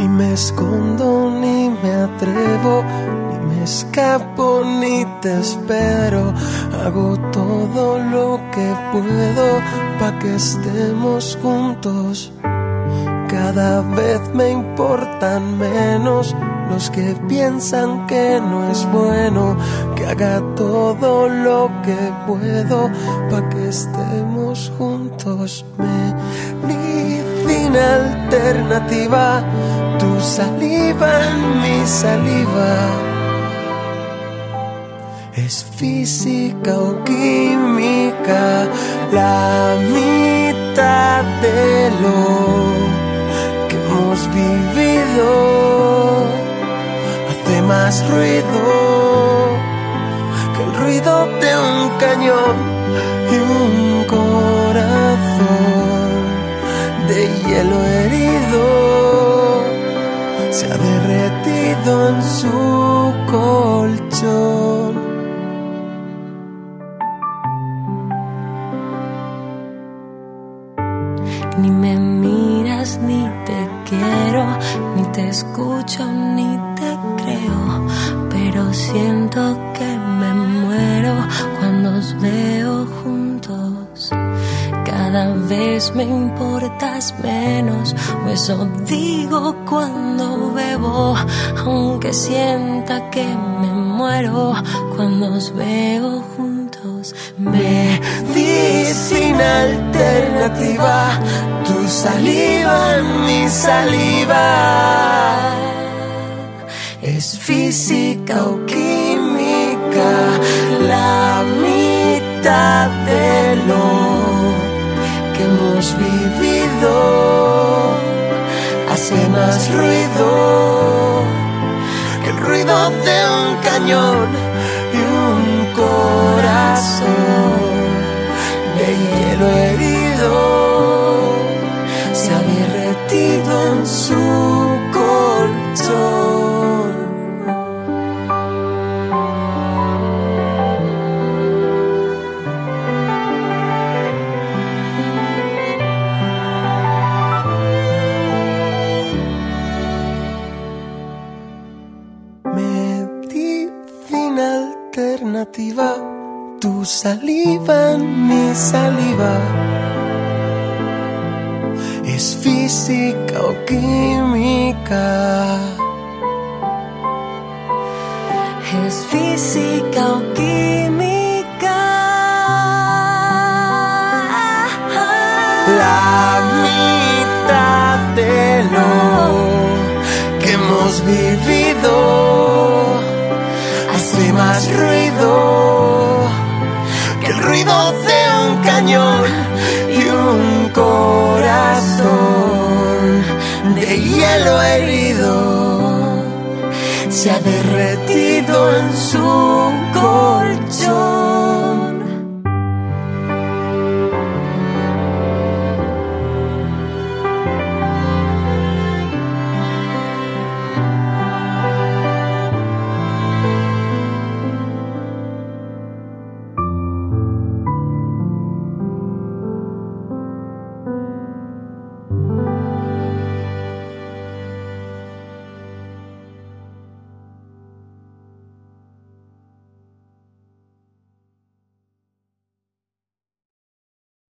Ni me escondo, ni me atrevo, ni me escapo, ni te espero. Hago todo lo que puedo pa' que estemos juntos. Cada vez me importan menos los que piensan que no es bueno. Que haga todo lo que puedo pa' que estemos juntos. Medicina alternativa, tu saliva en mi saliva. Es física o química, la mitad de lo que hemos vivido hace más ruido que el ruido de un cañón y un corazón de hielo herido se ha derretido en su colchón. Ni me miras, ni te quiero, ni te escucho, ni te creo, pero siento que me muero cuando os veo juntos. Cada vez me importas menos, o eso digo cuando bebo, aunque sienta que me muero cuando os veo juntos. Medicina alternativa, tu saliva en mi saliva. Es física o química, la mitad de lo que hemos vivido hace más ruido que el ruido de un cañón y un corazón de hielo herido se ha derretido en su colchón. Medicina alternativa, tu saliva en mi saliva. Es física o química. Es física o química. La mitad de lo que hemos vivido hace más ruido que el ruido de un cañón y un corazón de hielo herido se ha derretido en su colchón.